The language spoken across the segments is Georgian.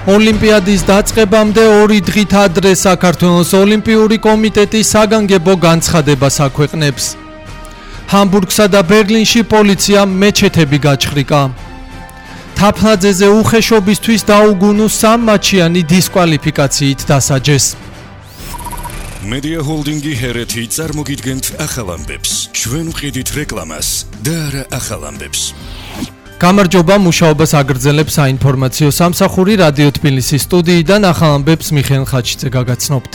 ოლიმპიადის დაწყებამდე 2 დღით ადრე საქართველოს ოლიმპიური კომიტეტი საგანგებო განცხადებას აქვეყნებს. ჰამბურგსა და ბერლინში პოლიციამ მეჩეთები გაჩხრიკა. თაფნაძეზე უხეშობისთვის დაუგუნო 3 მატჩიანი დისკვალიფიკაციით დასაჯეს. Media Holdingi Hereti წარმოგიდგენთ ახალ ამბებს. ჩვენ ვყიდით რეკლამას და არა ახალ ამბებს. გამარჯობა, მუშაობას აგრძელებს საინფორმაციო სამსახური რადიო თბილისის სტუდიიდან ახალ ამბებს მიხეილ ხაჩიძე გაგაცნობთ.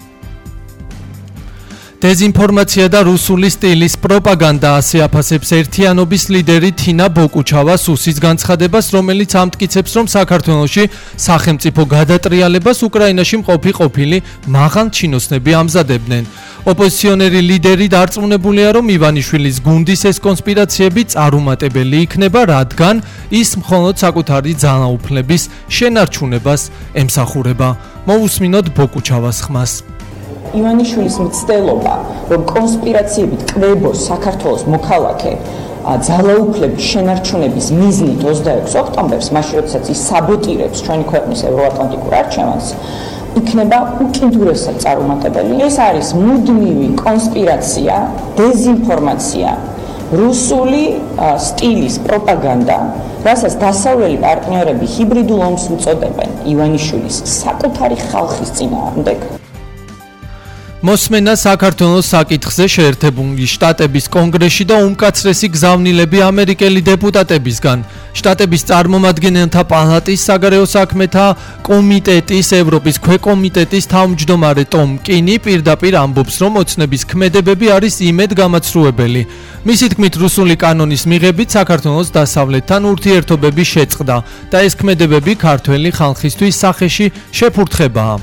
დეზინფორმაცია და რუსული სტილის პროპაგანდა ასე აფასებს ერთიანობის ლიდერი თინა ბოკუჩავა სუსის განცხადებას, რომელიც ამტკიცებს, რომ საქართველოში სახელმწიფო გადატრიალებას უკრაინაში მყოფი ყოფილი მაღალჩინოსნები ამზადებდნენ. ოპოზიციონერი ლიდერი დარწმუნებულია, რომ ივანიშვილის გუნდის ეს კონსპირაციები წარუმატებელი იქნება, რადგან ის მხოლოდ საკუთარი ძალაუფლების შენარჩუნებას ემსახურება. მოვუსმინოთ ბოკუჩავას ხმას. ივანიშვილის მცდელობა, რომ კონსპირაციებით კვებოს საქართველოს მოქალაქე ძალაუფლების შენარჩუნების მიზნით 26 ოქტომბერს, მაშინ როდესაც ის საბოტირებს ჩვენი ქვეყნის ევროატლანტიკურ არჩევანს, იქნება უკიდურესად წარუმატებელი. ეს არის მუდმივი კონსპირაცია, დეზინფორმაცია, რუსული სტილის პროპაგანდა, რასაც დასავლელი პარტნიორები ჰიბრიდულ ომს უწოდებენ ივანიშვილის საკუთარი ხალხის წინააღმდეგ. მოსმენა საქართველოს საკითხზე შეერთებული შტატების კონგრესში და უმკაცრესი გზავნილები ამერიკელი დეპუტატებისგან. შტატების წარმომადგენელთა პალატის საგარეო საქმეთა კომიტეტის ევროპის ქვეკომიტეტის თავმჯდომარე ტომ კინი პირდაპირ ამბობს, რომ ოცნების ქმედებები არის იმედგამაცრუებელი. მისი თქმით, რუსული კანონის მიღებით საქართველოს დასავლეთთან ურთიერთობები შეწყდა და ეს ქმედებები ქართველი ხალხისთვის სახეში შეფურთხებაა.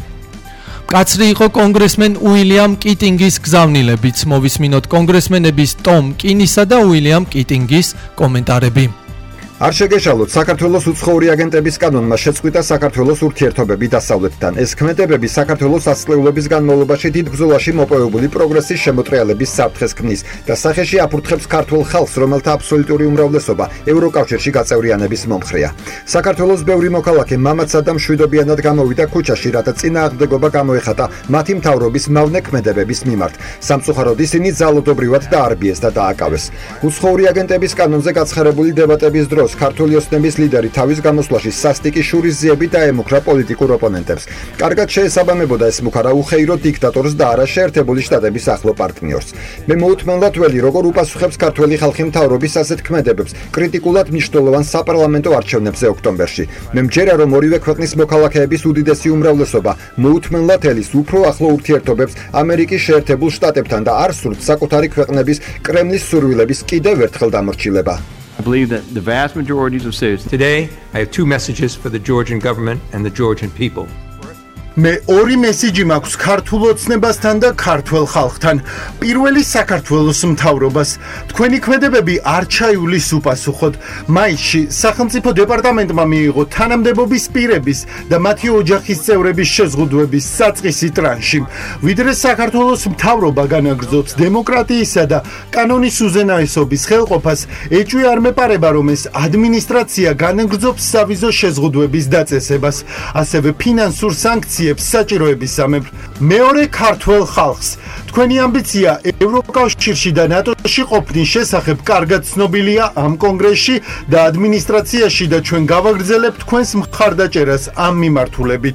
კაცრი იყო კონგრესმენ უილიამ კიტინგის გზავნილებიც. მოვისმინოთ კონგრესმენების ტომ კინისა და უილიამ კიტინგის კომენტარები. არ შეგეშალოთ, საქართველოს უცხოური აგენტების კანონმა შეწყვიტა საქართველოს ურთიერთობები დასავლეთთან. ეს ქმედებები საქართველოს ასწლეულების განმავლობაში დიდ ბრძოლაში მოპოვებული პროგრესის შემოტრიალების საფრთხეს ქმნის და სახეში აფურთხებს ქართულ ხალხს, რომელთა აბსოლუტური უმრავლესობა ევროკავშირში გაწევრიანების მომხრეა. საქართველოს ბევრი მოქალაქე მამაცად და მშვიდობიანად გამოვიდა ქუჩაში, რათა წინააღმდეგობა გამოეხატა მათი მთავრობის მავნე ქმედებების მიმართ. სამწუხაროდ ისინი ძალადობრივად დაარბიეს და დააკავეს. უცხოური აგენტების კანონზე გაცხარებული დებატების დროს ქართული ოცნების ლიდერი თავის გამოსვლაში სასტიკი შურისძიებით დაემუქრა პოლიტიკურ ოპონენტებს. კარგად შეესაბამებოდა ეს მუქარა უხეირო დიქტატორს და არა შეერთებული შტატების ახლო პარტნიორს. მე მოუთმენლად ველი, როგორ უპასუხებს ქართველი ხალხი მთავრობის ასეთ ქმედებებს კრიტიკულად მნიშვნელოვან საპარლამენტო არჩევნებზე ოქტომბერში. მე მჯერა, რომ ორივე ქვეყნის მოქალაქეების უდიდესი უმრავლესობა მოუთმენლად ელის უფრო ახლო ურთიერთობებს ამერიკის შეერთებულ შტატებთან და არ სურთ საკუთარი ქვეყნების კრემლის სურვილების კიდევ ერთხელ დამორჩილება. I believe that the vast majority of citizens. Today, I have 2 messages for the Georgian government and the Georgian people. მე 2 მესიჯი მაქვს ქართულ ოცნებასთან და ქართველ ხალხთან. პირველი საქართველოს მთავრობას. თქვენი ქმედებები არ ჩაივლის უპასუხოდ. მაისში სახელმწიფო დეპარტამენტმა მიიღო თანამდებობის პირების და მათი ოჯახის წევრების შეზღუდვების საწყისი ტრანში. ვიდრე საქართველოს მთავრობა განაგრძობს დემოკრატიისა და კანონის უზენაესობის ხელყოფას, ეჭვი არ მეპარება, რომ ეს ადმინისტრაცია განაგრძობს სავიზო შეზღუდვების დაწესებას, ასევე ფინანსურ სანქციებს საჭიროებისამებრ. მეორე ქართველ ხალხს. თქვენი ამბიცია ევროკავშირში და ნატოში ყოფნის შესახებ კარგად ცნობილია ამ კონგრესში და ადმინისტრაციაში და ჩვენ გავაგრძელებთ თქვენს მხარდაჭერას ამ მიმართულებით.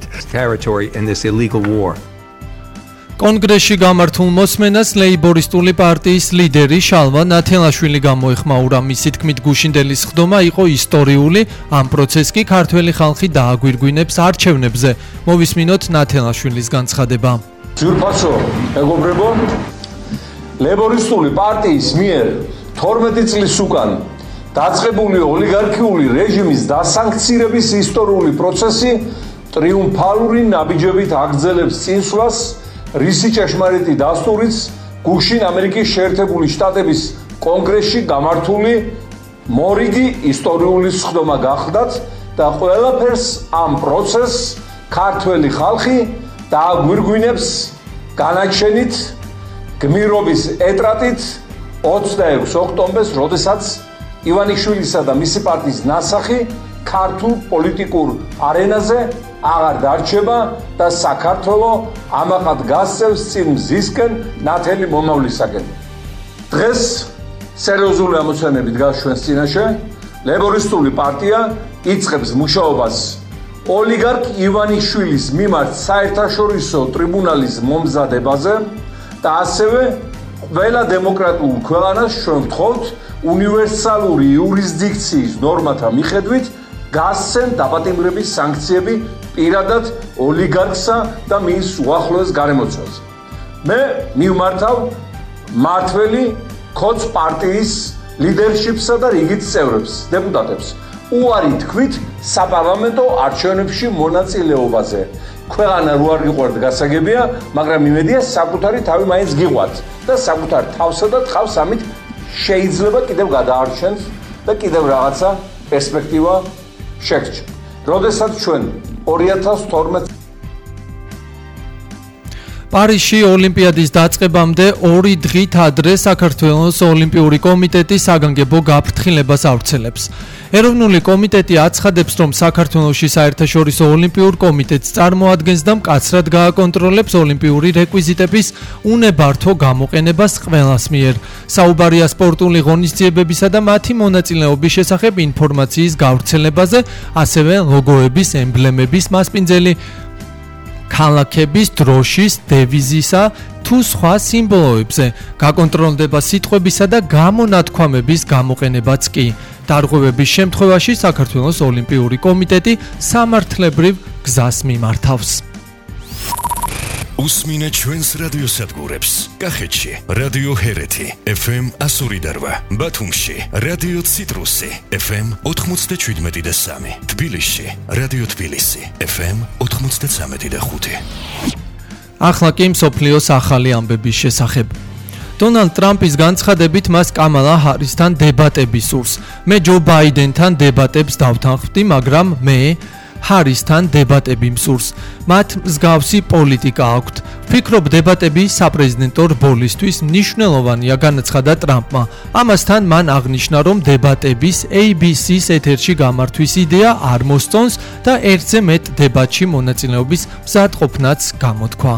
კონგრესში გამართულ მოსმენას ლეიბორისტული პარტიის ლიდერი შალვა ნათელაშვილი გამოეხმაურა. მისი თქმით, გუშინდელი სხდომა იყო ისტორიული, ამ პროცესს კი ქართველი ხალხი დააგვირგვინებს არჩევნებზე. მოვისმინოთ ნათელაშვილის განცხადება. ძვირფასო მეგობრებო, ლეიბორისტული პარტიის მიერ 12 წლის უკან დაწყებული ოლიგარქიული რეჟიმის დასანქცირების ისტორიული პროცესი ტრიუმფალური ნაბიჯებით აგრძელებს წინსვლას, რისი ჭეშმარიტი დასტურიც გუშინ ამერიკის შეერთებული შტატების კონგრესში გამართული მორიგი ისტორიული სხდომა გახდათ და ყველაფერს ამ პროცესს ქართველი ხალხი დააგვირგვინებს განაჩენით, გმირობის ეტრატით 26 ოქტომბერს, როდესაც ივანიშვილისა და მისი პარტიის ნასახი ქართულ პოლიტიკურ არენაზე აღარ დარჩება და საქართველოს ამაყად გასცემს წინ მზისკენ ნათელი მომავლისაკენ. დღეს სერიოზული ამოცანები დგას ჩვენს წინაშე. ლეიბორისტული პარტია იწყებს მუშაობას ოლიგარქ ივანიშვილის მიმართ საერთაშორისო ტრიბუნალის მომზადებაზე და ასევე ყველა დემოკრატიულ ქვეყანას ჩვენ ვთხოვთ უნივერსალური იურისდიქციის ნორმათა მიხედვით გასცენ დაპატიმრების სანქციები პირადად ოლიგარქსა და მის უახლოეს გარემოცვას. მე მივმართავ მართველი ქოც პარტიის ლიდერშიპსა და რიგით წევრებს, დეპუტატებს. უარი თქვით საპარლამენტო არჩევნებში მონაწილეობაზე. ქვეყანა რო არ გიყვართ გასაგებია, მაგრამ იმედია საკუთარი თავი მაინც გიყვართ და საკუთარ თავსა და ტყავს ამით შეიძლება კიდევ გადაარჩენთ და კიდევ რაღაცა პერსპექტივა შეგრჩა. როდესაც ჩვენ 2012 პარიზში ოლიმპიადის დაწყებამდე 2 დღით ადრე საქართველოს ოლიმპიური კომიტეტი საგანგებო გაფრთხილებას ავრცელებს. ეროვნული კომიტეტი აცხადებს, რომ საქართველოში საერთაშორისო ოლიმპიურ კომიტეტს წარმოადგენს და მკაცრად გააკონტროლებს ოლიმპიური რეკვიზიტების უნებართვო გამოყენებას ყველას მიერ. საუბარია სპორტული ღონისძიებებისა და მათი მონაწილეობის შესახებ ინფორმაციის გავრცელებაზე, ასევე ლოგოების, ემბლემების მასპინძელი ქალაქების, დროშის, დევიზისა თუ სხვა სიმბოლოებზე. გაკონტროლდება სიტყვებისა და გამონათქვამების გამოყენებაც კი. დარღვევების შემთხვევაში საქართველოს ოლიმპიური კომიტეტი სამართლებრივ გზას მიმართავს. უსმინე ჩვენს რადიოსადგურებს. კახეთში რადიო ჰერეთი FM 102, ბათუმში რადიო ციტრუსი FM 97.3, თბილისში რადიო თბილისი FM 93.5. ახლა კი მსოფლიოს ახალი ამბების შესახებ. დონალდ ტრამპის განცხადებით მას კამალა ჰარისთან დებატები სურს. მე ჯო ბაიდენთან დებატებს დავთანხმდი, მაგრამ მე ჰარისთან დებატები მსურს. მათ მსგავსი პოლიტიკა აქვთ. ვფიქრობ, დებატები საპრეზიდენტო რბოლისთვის მნიშვნელოვანია, განაცხადა ტრამპმა. ამასთან მან აღნიშნა, რომ დებატების ABC-ს ეთერში გამართვის იდეა არ მოსწონს და ერთზე მეტ დებატში მონაწილეობის მზადყოფნაც გამოთქვა.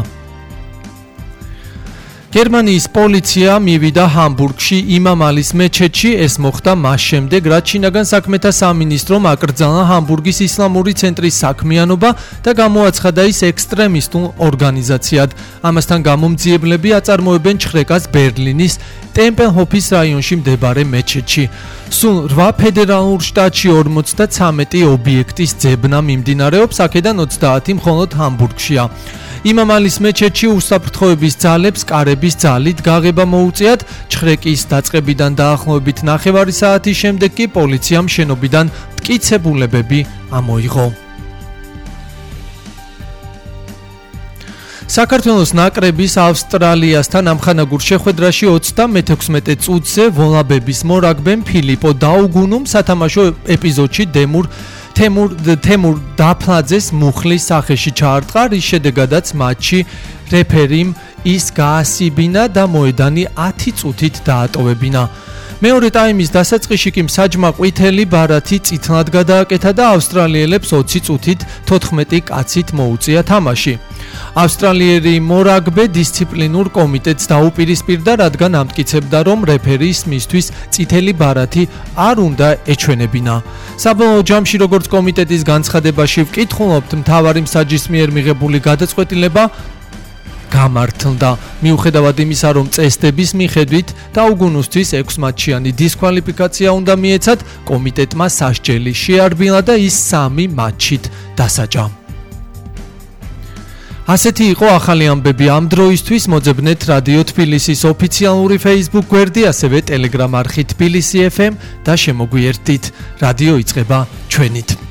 გერმანიის პოლიცია მივიდა ჰამბურგში იმამ ალის მეჩეთში. ეს მოხდა მას შემდეგ, რაც შინაგან საქმეთა სამინისტრომ აკრძალა ჰამბურგის ისლამური ცენტრის საქმიანობა და გამოაცხადა ის ექსტრემისტულ ორგანიზაციად. ამასთან გამომძიებლები აწარმოებენ ჩხრეკას ბერლინის ტემპელჰოფის რაიონში მდებარე მეჩეთში. სულ 8 ფედერალურ შტატში 53 ობიექტის ძებნა მიმდინარეობს, აქედან 30 მხოლოდ ჰამბურგშია. იმამ ალის მეჩეთში უსაფრთხოების ძალებს კარების ძალით გაღება მოუწიათ. ჩხრეკის დაწყებიდან დაახლოებით 9 საათის შემდეგ კი პოლიციამ შენობიდან მტკიცებულებები ამოიღო. საქართველოს ნაკრების ავსტრალიასთან ამხანაგურ შეხვედრაში 36 წუთზე ვოლაბების მორაგბემ ფილიპო დაუგუნუმ სათამაშო ეპიზოდში თემურ დაფლაძეს მუხლის სახეში ჩაარტყა, რის შედეგადაც მატჩი რეფერიმ ის გაასიბინა და მოედანი 10 წუთით დაატოვებინა. მეორე ტაიმის დასაწყისში კი მსაჯმა ყვითელი ბარათი წითლად გადააკეთა და ავსტრალიელებს 20 წუთით 14 კაცით მოუწია თამაში. ავსტრალიელი მორაგბე დისციპლინურ კომიტეტს დაუპირისპირდა, რადგან ამტკიცებდა, რომ რეფერის მისთვის წითელი ბარათი არ უნდა ეჩვენებინა. საბოლოო ჯამში, როგორც კომიტეტის განცხადებაში ვკითხულობთ, მთავარი მსაჯის მიერ მიღებული გადაწყვეტილება გამართლდა. მიუხედავად იმისა, რომ წესდების მიხედვით დაუგუნუსთვის 6 მატჩიანი დისკვალიფიკაცია უნდა მიეცათ, კომიტეტმა სასჯელი შეარბილა და ის 3 მატჩით დასაჯა. ასეთი იყო ახალი ამბები ამ დროისთვის. მოძებნეთ რადიო თბილისის ოფიციალური Facebook გვერდი, ასევე Telegram არხი თბილისი FM და შემოგვიერთდით. რადიო იწყება ჩვენით.